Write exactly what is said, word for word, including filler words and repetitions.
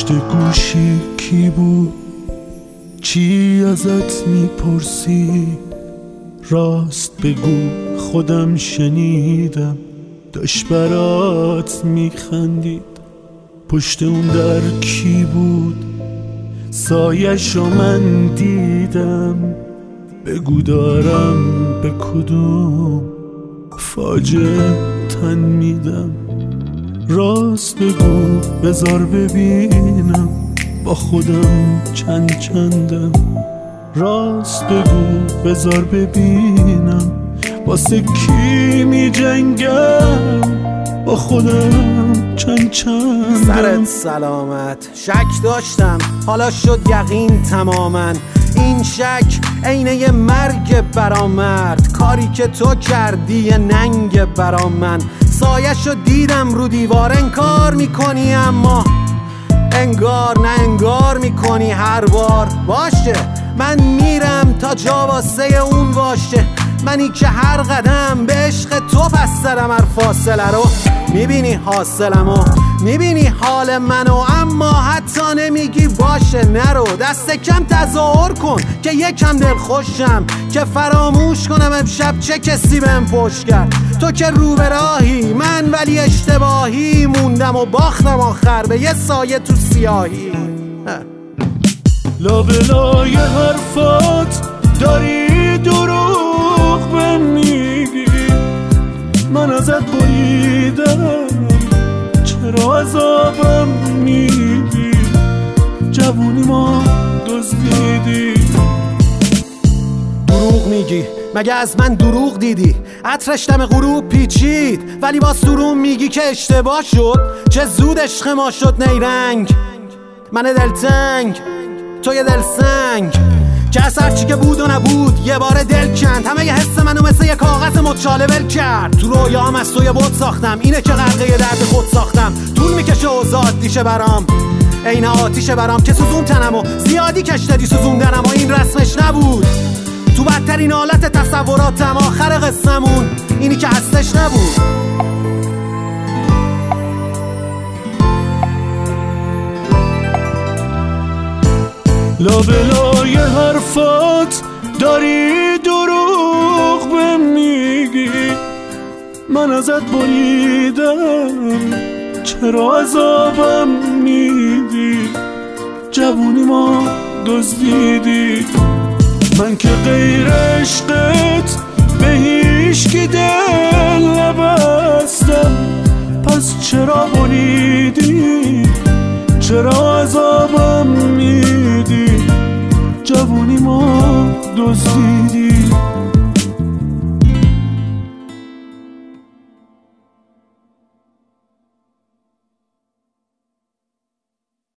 پشت گوشی کی بود؟ چی ازت میپرسی؟ راست بگو خودم شنیدم داشت برات میخندید. پشت اون در کی بود؟ سایه‌شو من دیدم. بگو دارم به کدوم فاجعه تن میدم. راست بگو بذار ببینم با خودم چند چندم. راست بگو بذار ببینم واسه کی می جنگم با خودم چند چندم. سرت سلامت. شک داشتم حالا شد یقین تماما. این شک عینه یه مرگ برامرد. کاری که تو کردی یه ننگ برام. من سایه‌شو دیدم رو دیوار. انکار میکنی اما انگار نه انگار میکنی هر بار. باشه من میرم تا جا واسه اون باشه. منی که هر قدم به عشق تو پس دارم هر فاصله رو. میبینی حاصلمو، میبینی حال منو، اما حتی نمیگی باشه نرو. دست کم تظاهر کن که یکم دل خوشم، که فراموش کنم امشب چه کسی بهم پشت کرد. تو که رو به راهی، من ولی اشتباهی موندم و باختم آخر به یه سایه تو سیاهی. لابلای حرفات داری دروغ بهم میگی. من ازت بریدم چرا عذابم میدی؟ جوونی ما دزدیدی. دروغ میگی؟ مگه از من دروغ دیدی؟ عطرش دم غروب پیچید ولی باز دروغ میگی که اشتباه شد. چه زود عشق ما شد نیرنگ. من دلتنگ تو یه دلسنگ، که از هرچی که بود و نبود یه بار دل کند. همه یه حس منو مثل یه کاغذ مچاله ول کرد. تو رویام از تو یه بوت ساختم، اینه که غرقه درد خود ساختم. طول میکشه و زاد دیشه برام، عین آتیشه برام که سوزون تنم و زیادی کش دادی سوزوندنم. و این رسمش نبود، تو بدترین حالت تصوراتم. آخر قصه‌مون اینی که هستش نبود. لابلای حرفات داری دروغ بهم میگی. من ازت بریدم چرا عذابم میدی؟ جوونی ما دزدیدی. من که غیر عشقت به هیچکی دل نبستم. پس چرا بریدی؟ چرا عذابم میدی؟ جوونی ما دزدیدی.